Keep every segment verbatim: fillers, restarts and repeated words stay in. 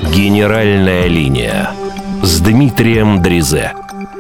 Генеральная линия с Дмитрием Дризе.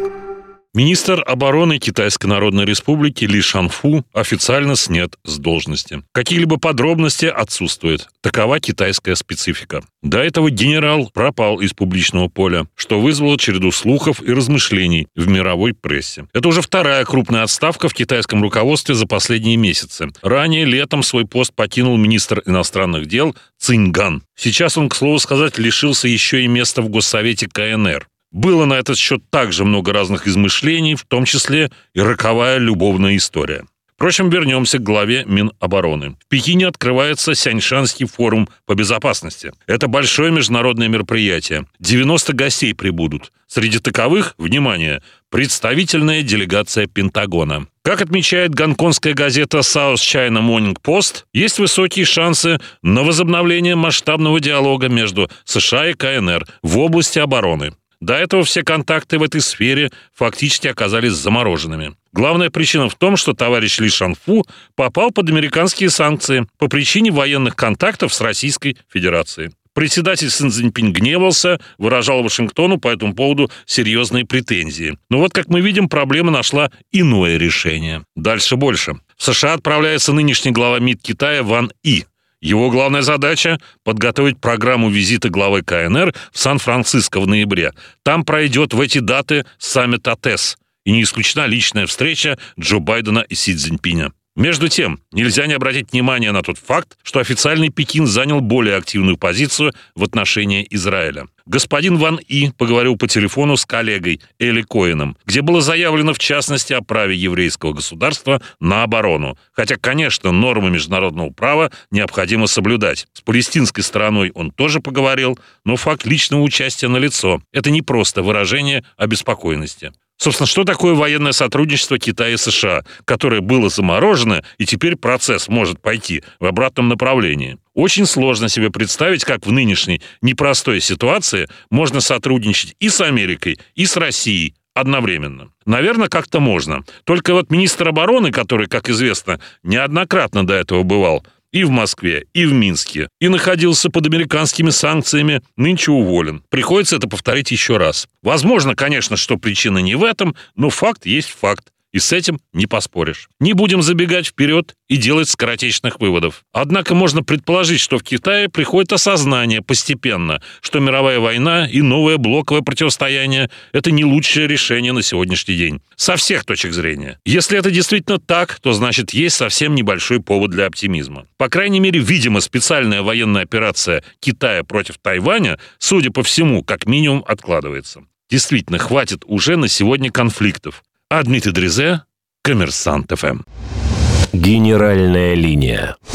Министр обороны Китайской Народной Республики Ли Шанфу официально снят с должности. Какие-либо подробности отсутствуют. Такова китайская специфика. До этого генерал пропал из публичного поля, что вызвало череду слухов и размышлений в мировой прессе. Это уже вторая крупная отставка в китайском руководстве за последние месяцы. Ранее летом свой пост покинул министр иностранных дел Цинь Ган. Сейчас он, к слову сказать, лишился еще и места в Госсовете ка эн эр. Было на этот счет также много разных измышлений, в том числе и роковая любовная история. Впрочем, вернемся к главе Минобороны. В Пекине открывается Сяньшанский форум по безопасности. Это большое международное мероприятие. девяносто гостей прибудут. Среди таковых, внимание, представительная делегация Пентагона. Как отмечает гонконгская газета South China Morning Post, есть высокие шансы на возобновление масштабного диалога между США и ка эн эр в области обороны. До этого все контакты в этой сфере фактически оказались замороженными. Главная причина в том, что товарищ Ли Шанфу попал под американские санкции по причине военных контактов с Российской Федерацией. Председатель Си Цзиньпинь гневался, выражал Вашингтону по этому поводу серьезные претензии. Но вот, как мы видим, проблема нашла иное решение. Дальше больше. В США отправляется нынешний глава МИД Китая Ван И. Его главная задача – подготовить программу визита главы ка эн эр в Сан-Франциско в ноябре. Там пройдет в эти даты саммит о тэ е эс. И не исключена личная встреча Джо Байдена и Си Цзиньпиня. Между тем, нельзя не обратить внимание на тот факт, что официальный Пекин занял более активную позицию в отношении Израиля. Господин Ван И поговорил по телефону с коллегой Эли Коэном, где было заявлено в частности о праве еврейского государства на оборону. Хотя, конечно, нормы международного права необходимо соблюдать. С палестинской стороной он тоже поговорил, но факт личного участия налицо. Это не просто выражение обеспокоенности. Собственно, что такое военное сотрудничество Китая и США, которое было заморожено, и теперь процесс может пойти в обратном направлении? Очень сложно себе представить, как в нынешней непростой ситуации можно сотрудничать и с Америкой, и с Россией одновременно. Наверное, как-то можно. Только вот министр обороны, который, как известно, неоднократно до этого бывал и в Москве, и в Минске, и находился под американскими санкциями, нынче уволен. Приходится это повторить еще раз. Возможно, конечно, что причина не в этом, но факт есть факт. И с этим не поспоришь. Не будем забегать вперед и делать скоротечных выводов. Однако можно предположить, что в Китае приходит осознание постепенно, что мировая война и новое блоковое противостояние – это не лучшее решение на сегодняшний день. Со всех точек зрения. Если это действительно так, то значит есть совсем небольшой повод для оптимизма. По крайней мере, видимо, специальная военная операция Китая против Тайваня, судя по всему, как минимум откладывается. Действительно, хватит уже на сегодня конфликтов. А Дмитрий Дризе, Коммерсант эф эм. Генеральная линия.